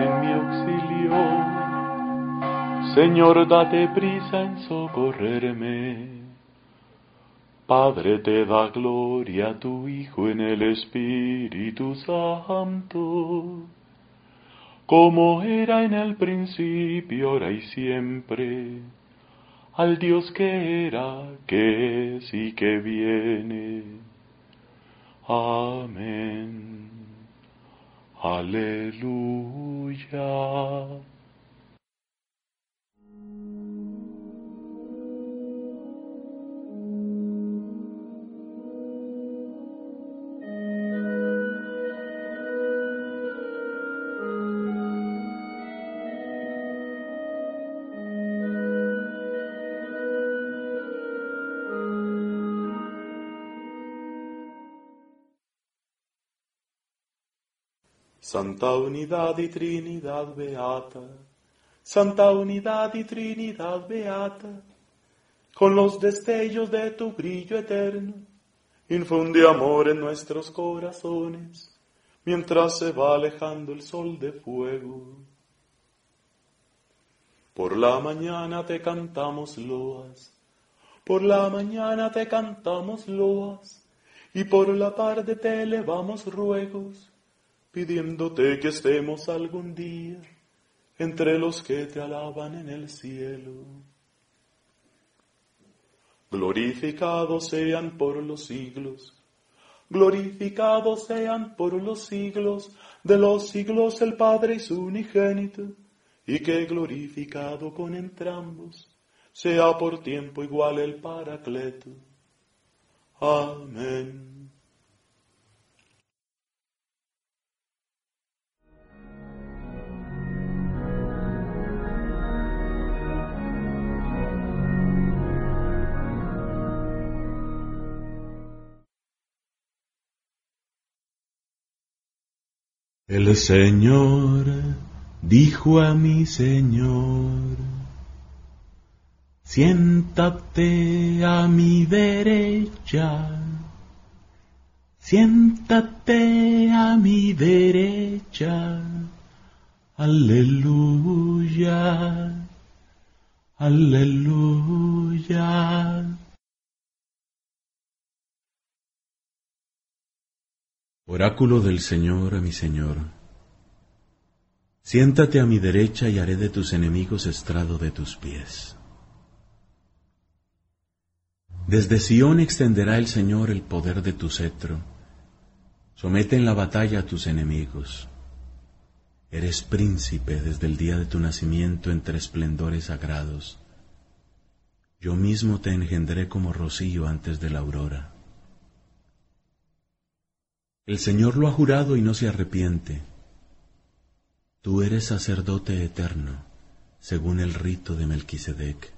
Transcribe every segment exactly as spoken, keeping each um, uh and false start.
en mi auxilio. Señor, date prisa en socorrerme. Padre, te da gloria a tu Hijo en el Espíritu Santo, como era en el principio, ahora y siempre, al Dios que era, que es y que viene. Amén. Aleluya. Santa Unidad y Trinidad Beata, Santa Unidad y Trinidad Beata, con los destellos de tu brillo eterno, infunde amor en nuestros corazones, mientras se va alejando el sol de fuego. Por la mañana te cantamos loas, por la mañana te cantamos loas, y por la tarde te elevamos ruegos, pidiéndote que estemos algún día entre los que te alaban en el cielo. Glorificados sean por los siglos, glorificados sean por los siglos de los siglos el Padre y su unigénito, y que glorificado con entrambos sea por tiempo igual el Paracleto. Amén. El Señor dijo a mi Señor: siéntate a mi derecha, siéntate a mi derecha. Aleluya, aleluya. Oráculo del Señor a mi Señor: siéntate a mi derecha y haré de tus enemigos estrado de tus pies. Desde Sión extenderá el Señor el poder de tu cetro. Somete en la batalla a tus enemigos. Eres príncipe desde el día de tu nacimiento entre esplendores sagrados. Yo mismo te engendré como rocío antes de la aurora. El Señor lo ha jurado y no se arrepiente. Tú eres sacerdote eterno, según el rito de Melquisedec.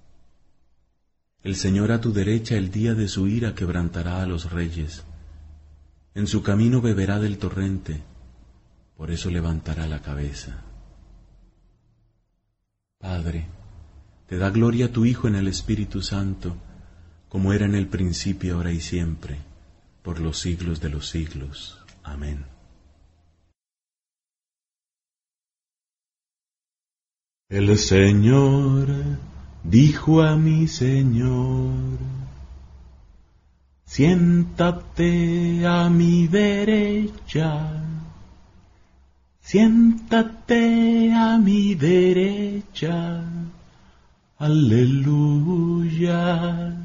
El Señor a tu derecha el día de su ira quebrantará a los reyes. En su camino beberá del torrente, por eso levantará la cabeza. Padre, te da gloria a tu Hijo en el Espíritu Santo, como era en el principio, ahora y siempre, por los siglos de los siglos. Amén. El Señor dijo a mi Señor: siéntate a mi derecha, siéntate a mi derecha. Aleluya,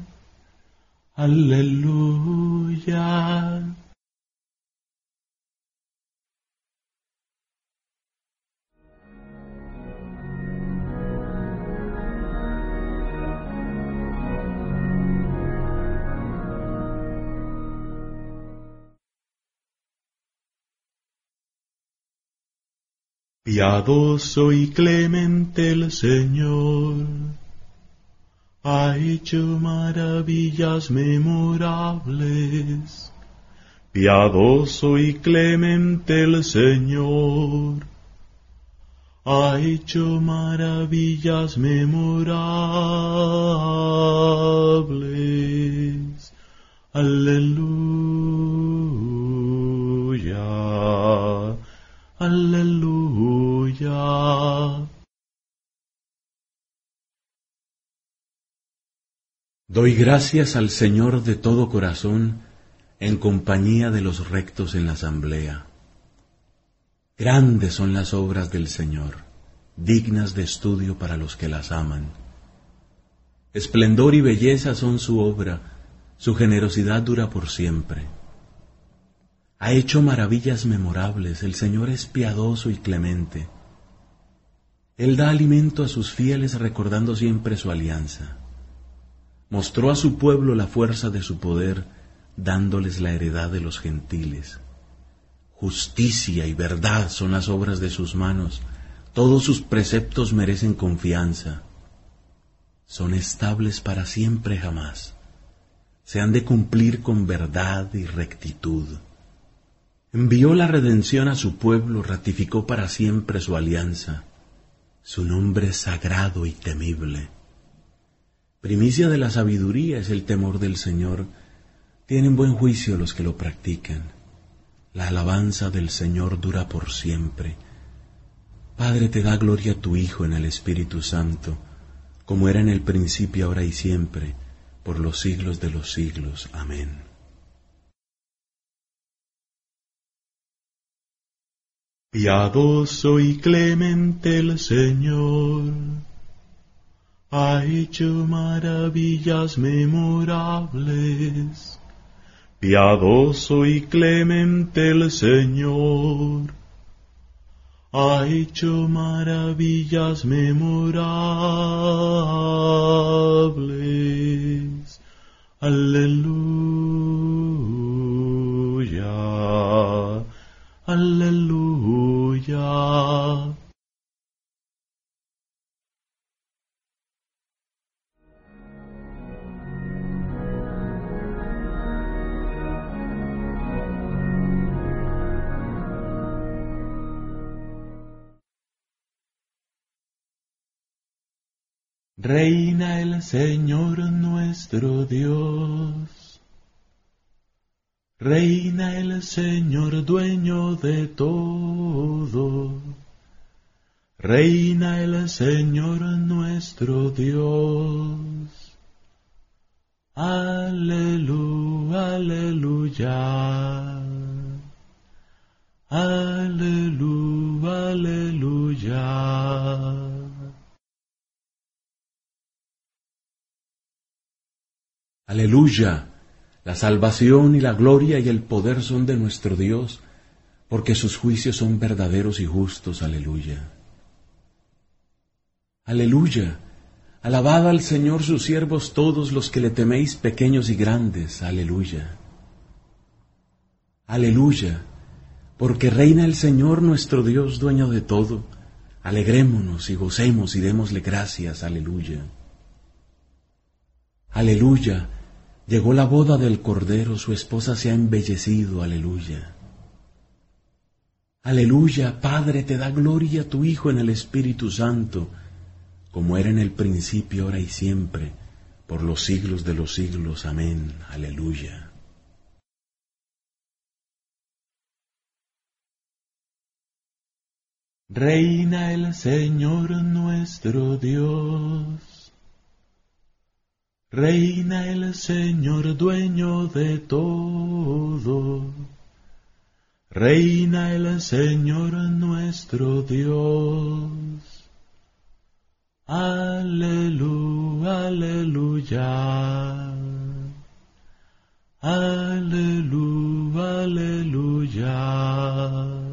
aleluya. Piadoso y clemente el Señor, ha hecho maravillas memorables. Piadoso y clemente el Señor, ha hecho maravillas memorables. Aleluya, aleluya. Doy gracias al Señor de todo corazón, en compañía de los rectos en la asamblea. Grandes son las obras del Señor, dignas de estudio para los que las aman. Esplendor y belleza son su obra, su generosidad dura por siempre. Ha hecho maravillas memorables, el Señor es piadoso y clemente. Él da alimento a sus fieles recordando siempre su alianza. Mostró a su pueblo la fuerza de su poder, dándoles la heredad de los gentiles. Justicia y verdad son las obras de sus manos, todos sus preceptos merecen confianza. Son estables para siempre jamás, se han de cumplir con verdad y rectitud. Envió la redención a su pueblo, ratificó para siempre su alianza. Su nombre es sagrado y temible. Primicia de la sabiduría es el temor del Señor. Tienen buen juicio los que lo practican. La alabanza del Señor dura por siempre. Padre, te da gloria a tu Hijo en el Espíritu Santo, como era en el principio, ahora y siempre, por los siglos de los siglos. Amén. Piadoso y clemente el Señor, ha hecho maravillas memorables. Piadoso y clemente el Señor, ha hecho maravillas memorables. Aleluya, aleluya. Reina el Señor nuestro Dios, reina el Señor dueño de todo, reina el Señor nuestro Dios. Aleluya, aleluya, aleluya, aleluya. Aleluya, la salvación y la gloria y el poder son de nuestro Dios, porque sus juicios son verdaderos y justos. Aleluya. Aleluya, alabad al Señor sus siervos todos los que le teméis, pequeños y grandes. Aleluya. Aleluya, porque reina el Señor nuestro Dios, dueño de todo. Alegrémonos y gocemos y démosle gracias. Aleluya. Aleluya, llegó la boda del Cordero, su esposa se ha embellecido. Aleluya. Aleluya, Padre, te da gloria a tu Hijo en el Espíritu Santo, como era en el principio, ahora y siempre, por los siglos de los siglos. Amén. Aleluya. Reina el Señor nuestro Dios, reina el Señor dueño de todo, reina el Señor nuestro Dios. Aleluya, aleluya, aleluya, aleluya.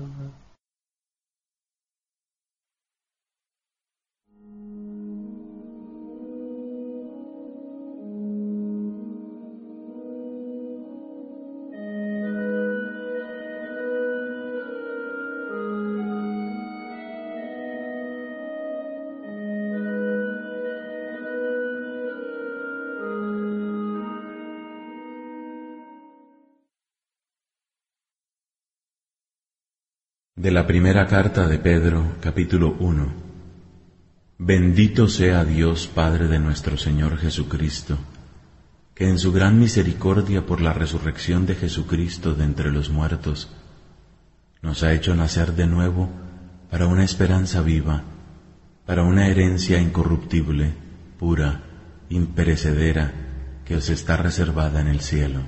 De la primera carta de Pedro, capítulo uno. Bendito sea Dios, Padre de nuestro Señor Jesucristo, que en su gran misericordia por la resurrección de Jesucristo de entre los muertos, nos ha hecho nacer de nuevo para una esperanza viva, para una herencia incorruptible, pura, imperecedera, que os está reservada en el cielo.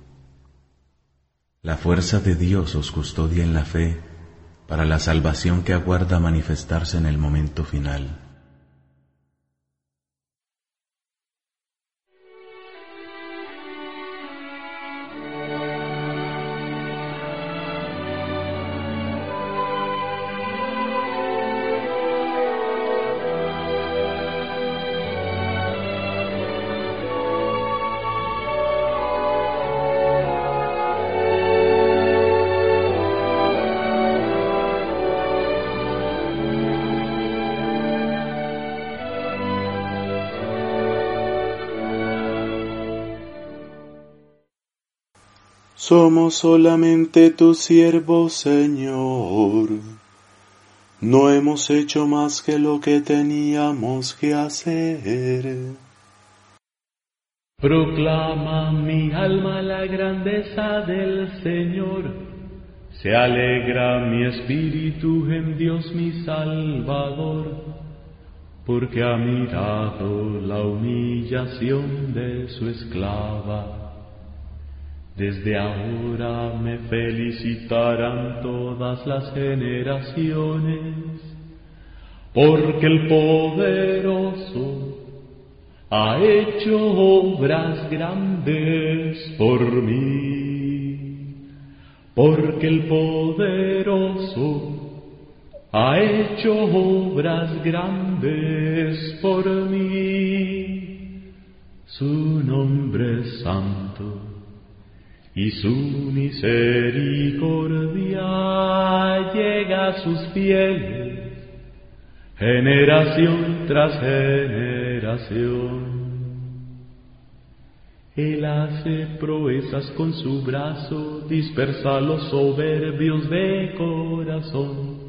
La fuerza de Dios os custodia en la fe para la salvación que aguarda manifestarse en el momento final. Somos solamente tus siervos, Señor. No hemos hecho más que lo que teníamos que hacer. Proclama mi alma la grandeza del Señor. Se alegra mi espíritu en Dios mi Salvador, porque ha mirado la humillación de su esclava. Desde ahora me felicitarán todas las generaciones, porque el poderoso ha hecho obras grandes por mí, porque el poderoso ha hecho obras grandes por mí. Su nombre es santo y su misericordia llega a sus fieles, generación tras generación. Él hace proezas con su brazo, dispersa a los soberbios de corazón.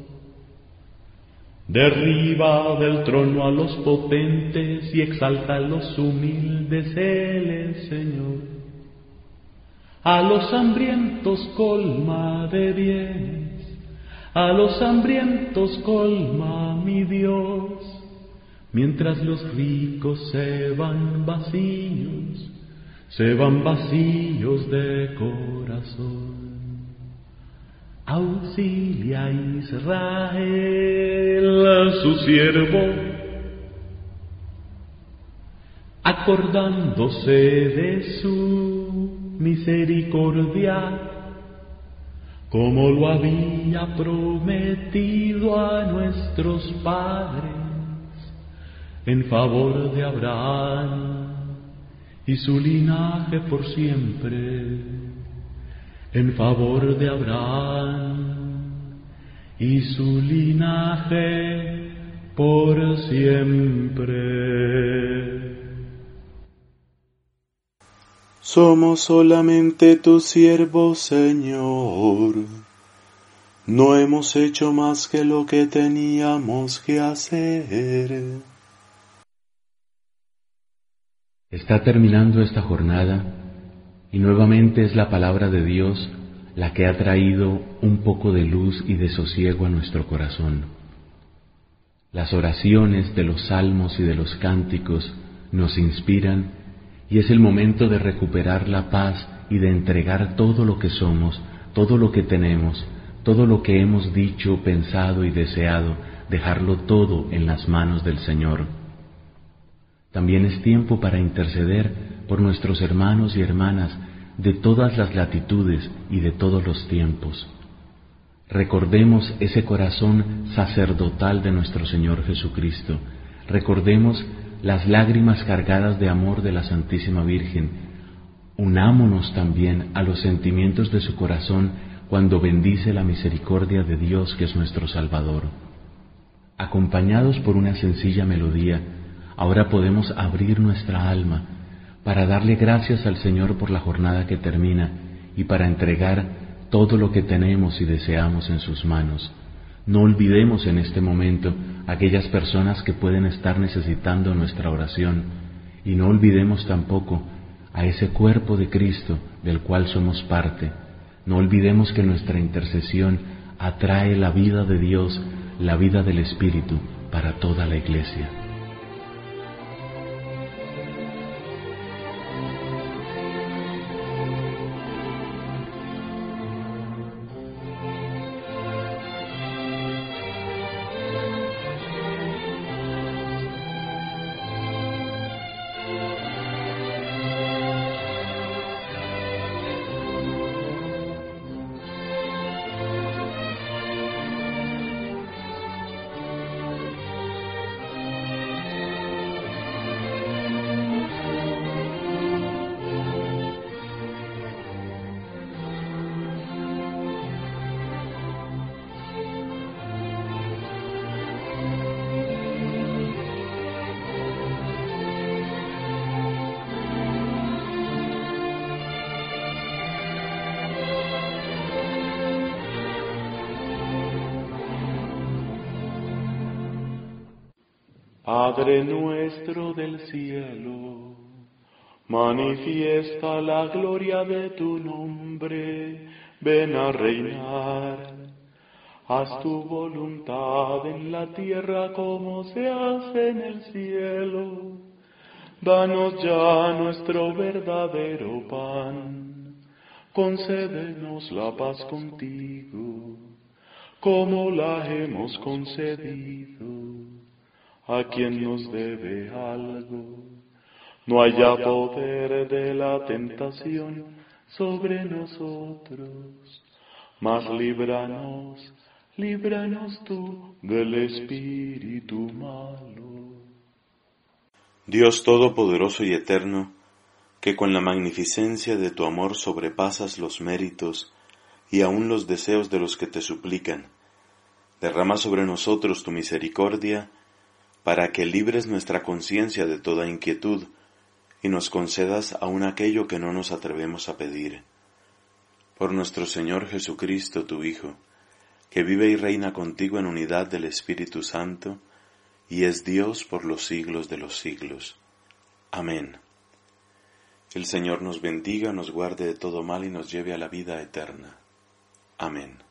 Derriba del trono a los potentes y exalta a los humildes, Él es Señor. A los hambrientos colma de bienes, a los hambrientos colma mi Dios, mientras los ricos se van vacíos, se van vacíos de corazón. Auxilia a Israel, su siervo, acordándose de su misericordia, como lo había prometido a nuestros padres, en favor de Abraham y su linaje por siempre, en favor de Abraham y su linaje por siempre. Somos solamente tus siervos, Señor. No hemos hecho más que lo que teníamos que hacer. Está terminando esta jornada y nuevamente es la palabra de Dios la que ha traído un poco de luz y de sosiego a nuestro corazón. Las oraciones de los salmos y de los cánticos nos inspiran y es el momento de recuperar la paz y de entregar todo lo que somos, todo lo que tenemos, todo lo que hemos dicho, pensado y deseado, dejarlo todo en las manos del Señor. También es tiempo para interceder por nuestros hermanos y hermanas de todas las latitudes y de todos los tiempos. Recordemos ese corazón sacerdotal de nuestro Señor Jesucristo. Recordemos las lágrimas cargadas de amor de la Santísima Virgen. Unámonos también a los sentimientos de su corazón cuando bendice la misericordia de Dios que es nuestro Salvador. Acompañados por una sencilla melodía, ahora podemos abrir nuestra alma para darle gracias al Señor por la jornada que termina y para entregar todo lo que tenemos y deseamos en sus manos. No olvidemos en este momento a aquellas personas que pueden estar necesitando nuestra oración y no olvidemos tampoco a ese cuerpo de Cristo del cual somos parte. No olvidemos que nuestra intercesión atrae la vida de Dios, la vida del Espíritu para toda la Iglesia. Padre nuestro del cielo, manifiesta la gloria de tu nombre, ven a reinar. Haz tu voluntad en la tierra como se hace en el cielo. Danos ya nuestro verdadero pan, concédenos la paz contigo, como la hemos concedido a quien nos debe algo. No haya poder de la tentación sobre nosotros, mas líbranos, líbranos tú del espíritu malo. Dios Todopoderoso y Eterno, que con la magnificencia de tu amor sobrepasas los méritos y aun los deseos de los que te suplican, derrama sobre nosotros tu misericordia, para que libres nuestra conciencia de toda inquietud y nos concedas aún aquello que no nos atrevemos a pedir. Por nuestro Señor Jesucristo, tu Hijo, que vive y reina contigo en unidad del Espíritu Santo, y es Dios por los siglos de los siglos. Amén. El Señor nos bendiga, nos guarde de todo mal y nos lleve a la vida eterna. Amén.